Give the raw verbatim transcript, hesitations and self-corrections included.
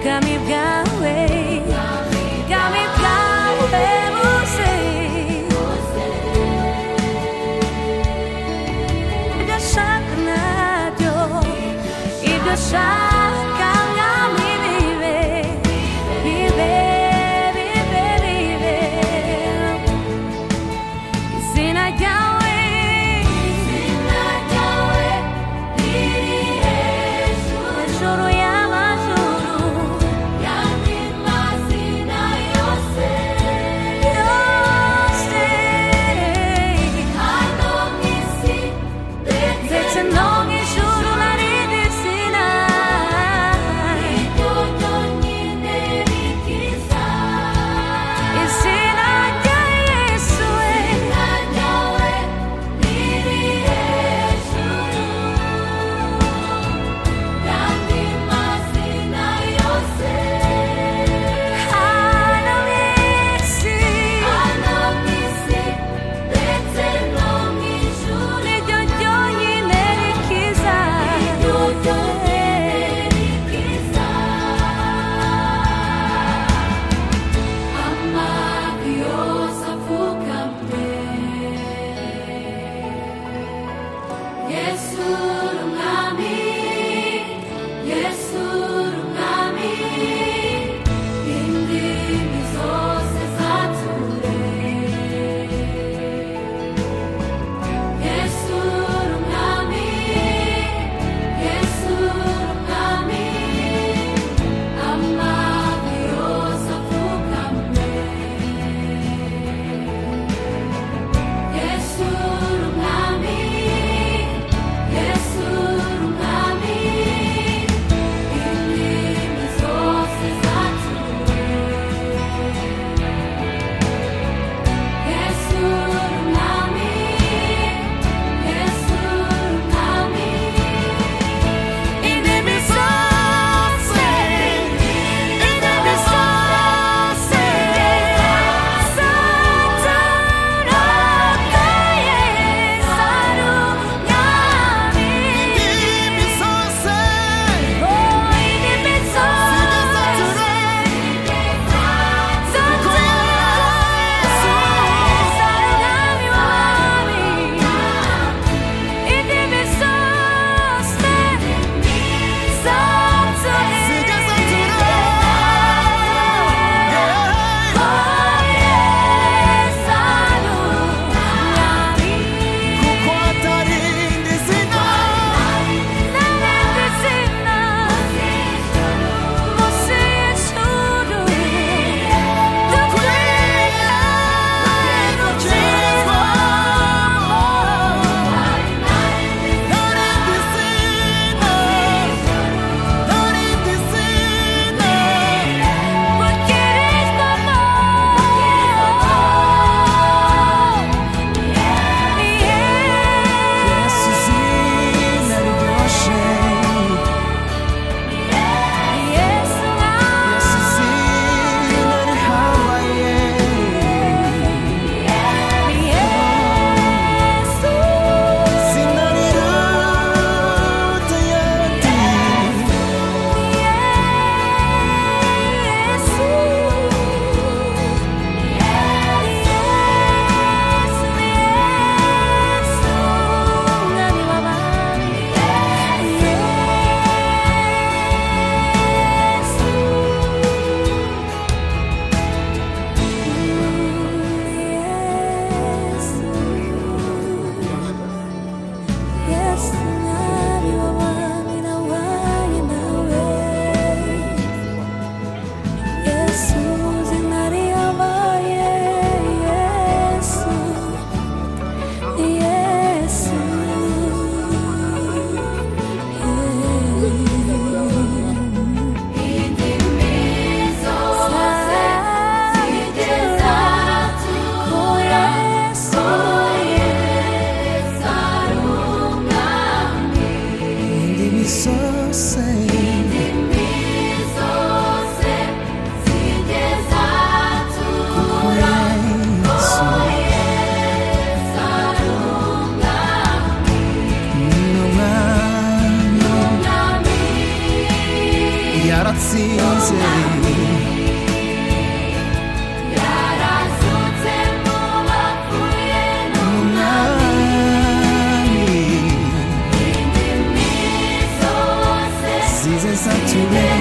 ubwami bwawe ubwami bwawe buze ibyo ashaka nabyo ibyo ashaka mwami bibe bibe bibe bibe izina ryawe izina ryawe riri hejuru hejuru y'amajuru yandi mazina yose yose hano mu isi ndetse no mu ijuru narindi zina iryo ryonyine rikiza izina rya Yesu izina ryawe riri hejuru yandi mazina yose hano mu isi hano mu isi ndetse no mu ijuru iryo ryonyine rikiza iryo ryonyine rikiza amavi yose apfukamye Yesu uri umwami Yesu uri umwami indimi zose zature Yesu uri umwami Yesu uri umwami amavi yose apfukamye Yesu uri umwami Yesu uri umwami indimi zose zature Yesu uri umwami Yesu uri umwami indimi zose indimi zose zaturakaye zarumwami indimi zose oh indimi zose zarumwami wami indimi zose kuko atarindi zina ntarindi zina ntarindi zina Yesu izina riryoshe Yesu izina rihambaye izina riruta ayandi indimi zose kuko Yesu ni umwami watsinze yarazutse mu bapfuye umwami n'indimi zose zize sature